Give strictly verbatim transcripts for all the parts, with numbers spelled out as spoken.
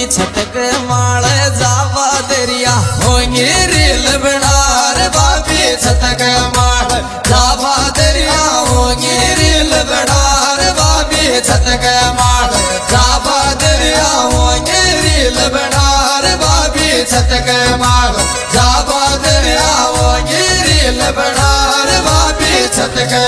छटक माल जावा दरिया होंगे रील बनार बाबी छटक माल जावा दरिया होंगे रील बनार बाबी छटक माल जावा दरिया होंगे रील बनार बाबी छटक माल जावा दरिया होंगे रील बनार बाबी छटक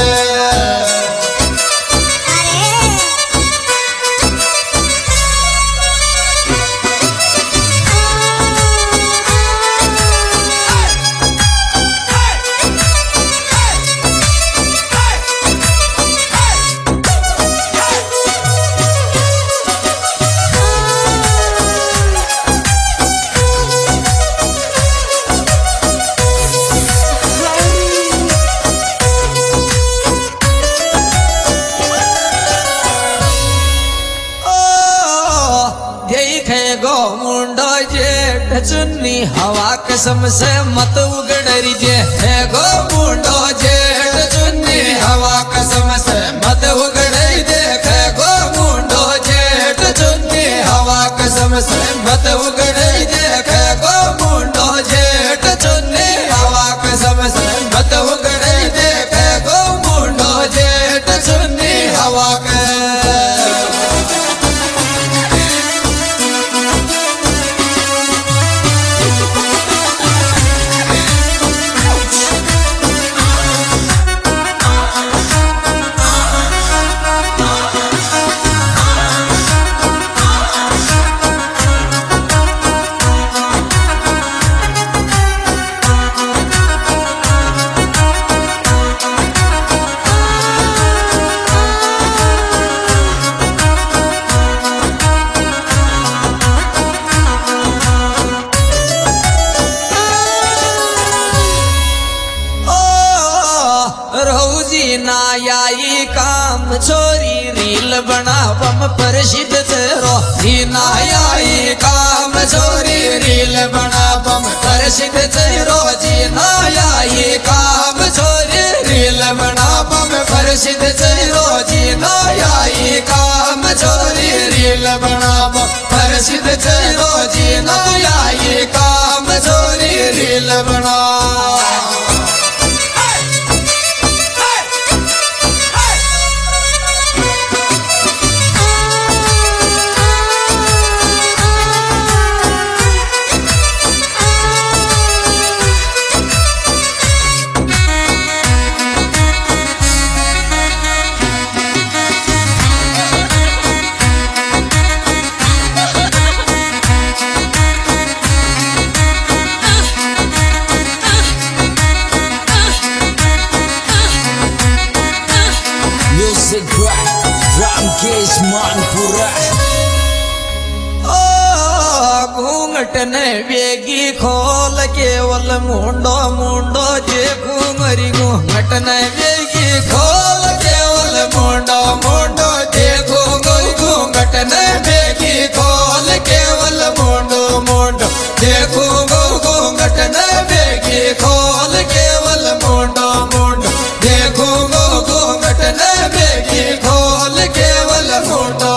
चुन्नी हवा कसम से मत उगड़री जे है गो मुंडो जेठ चुन्नी हवा कसम से मत उगड़री देखे गो मुंडो जेठ चुन्नी हवा कसम से मत उगड़री देखे गो मुंडो जेठ चुन्नी हवा कसम से मत उगड़री देखे गो मुंडो जेठ चुन्नी हवा के ना आई काम छोरी रील बनावम प्रसिद्ध तेरो ना आई काम छोरी रील बनावम प्रसिद्ध तेरो जी ना आई काम छोरी रील बनावम प्रसिद्ध तेरो जी ना आई काम छोरी रील बनावम प्रसिद्ध तेरो जी ना आई काम छोरी रील बना घूंघटने वेगी खोल केवल मुंडो मुंडो जे घूंगरी घूंघटने वेगी खोल केवल मुंडो मुंडो जे घूंगरी घूंघटने वेगी खोल केवल मुंडो मुंडो जे घूंगो घूंघटने वेगी खोल केवल मुंडो मुंडो जे घूंगो घूंघटने वेगी खोल केवल मुंडो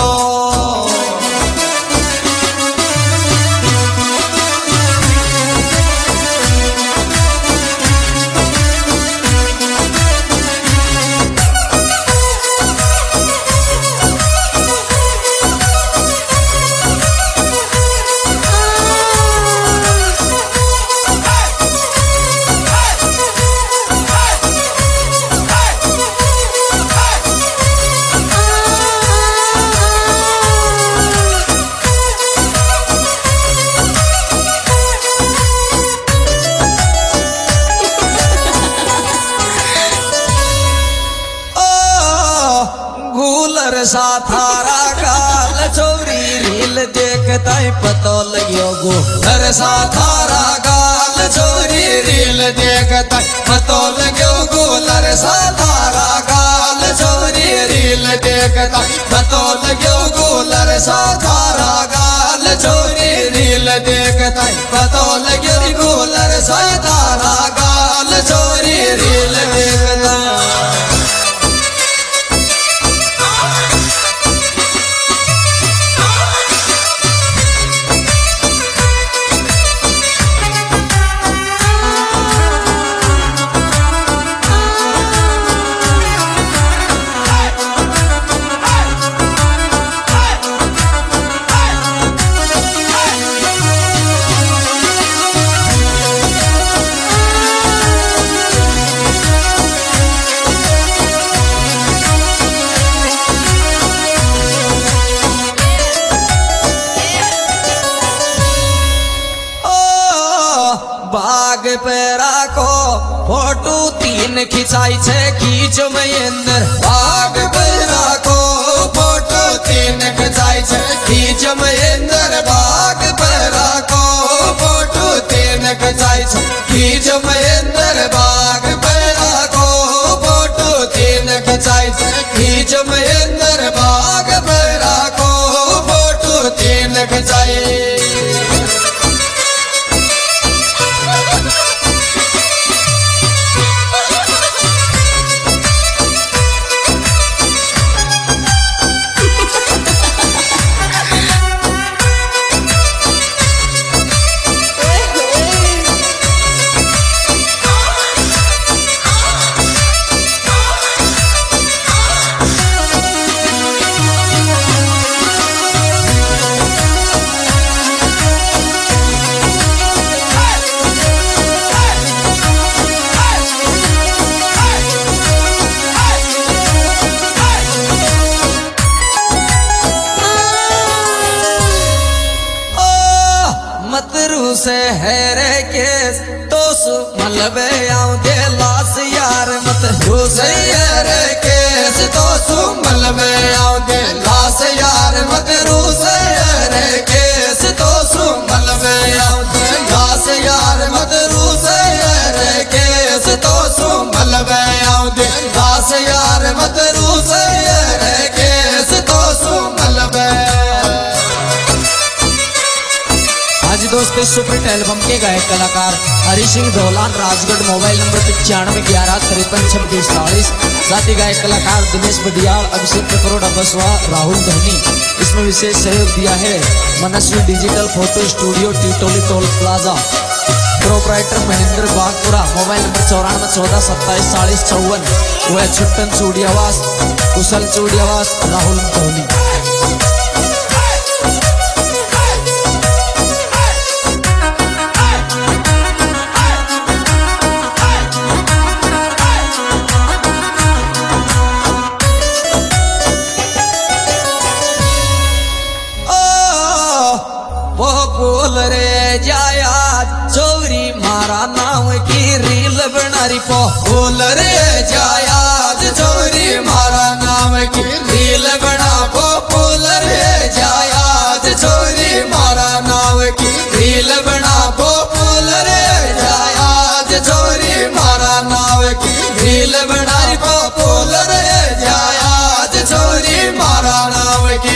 सा थारा गाल छोरी रील देखता पतो लगियो गो घर सा थारा गाल छोरी रील देखता पतो लगियो गो लर सा थारा गाल छोरी रील देखता पतो लगियो गो लर सा थारा गाल छोरी रील देखता पतो लगियो गो लर सा थारा गाल छोरी रील देखता फोटो तीन खिंचाई छे खींच में अंदर बाग बहरा को फोटो तीन खिंचाई छे खींच में अंदर बाग बहरा को फोटो तीन खिंचाई छे खींच में अंदर बाग बहरा को फोटो तीन खिंचाई छे खींच में अंदर बाग बहरा को फोटो तीन खिंचाई। से हैरे केस तो सु मलबे आऊं दे लाश यार मत से हैरे केस तो सु मलबे आऊं दे लाश यार मत से हैरे केस तो सु मलबे आऊं दे लाश यार मत से हैरे केस तो सु मलबे आऊं दे लाश यार मत से हैरे केस तो सु मलबे। आज दोस्तों सुपरहिट एल्बम के गायक कलाकार हरि सिंह धौलान राजगढ़ मोबाइल नंबर पचानवे ग्यारह तिरपन छब्बीस चालीस। साथ ही गायक कलाकार दिनेश बदियाल अभिषेक करोड़ बसवा राहुल धोनी। इसमें विशेष सहयोग दिया है Manasvi digital photo studio Titoli toll plaza proprietor Mahendra Bagpura mobile number चौरानवे चौदह सत्ताईस चालीस चौवन। वह छुट्टन चूड़ियावास कुशल चूड़ियावास राहुल धोनी। बोल रे जाया चोरी मारा नाम की रील बनारी पो बोल रे जाया चोरी मारा नाम की रील बना पो बोल रे जाया चोरी मारा नाम की रील बना पो बोल रे जाया चोरी मारा नाम की रील बनारी पो बोल रे जाया चोरी मारा नाम की।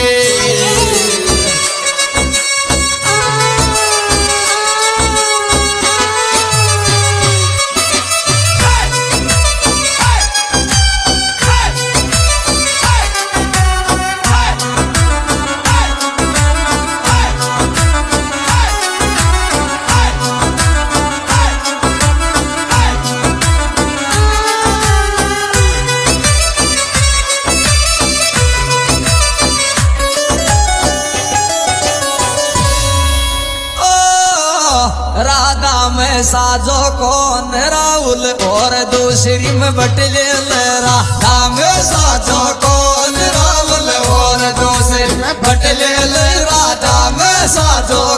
राधा में साजो कौन राहुल और दूसरी में बटले राधा में साजो कौन राहुल और दूसरी में बटले राधा में साजो